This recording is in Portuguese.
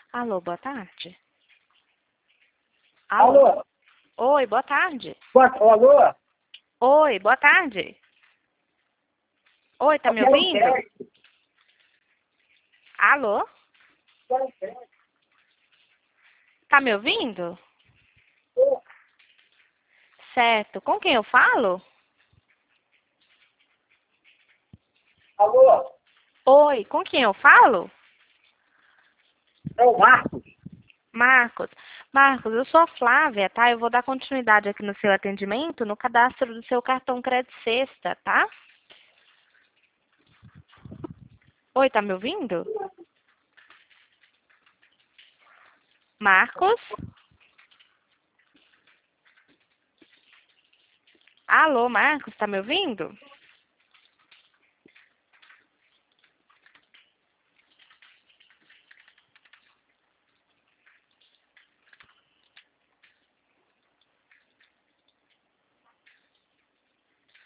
Alô, boa tarde. Alô? Alô? Oi, boa tarde. Alô? Oi, boa tarde. Oi, tá me ouvindo? Alô? Tá me ouvindo? Certo. Com quem eu falo? Alô? Oi, com quem eu falo? É o Marcos. Marcos. Marcos, eu sou a Flávia, tá? Eu vou dar continuidade aqui no seu atendimento no cadastro do seu cartão Crédito Sexta, tá? Oi, tá me ouvindo? Marcos? Alô, Marcos, tá me ouvindo?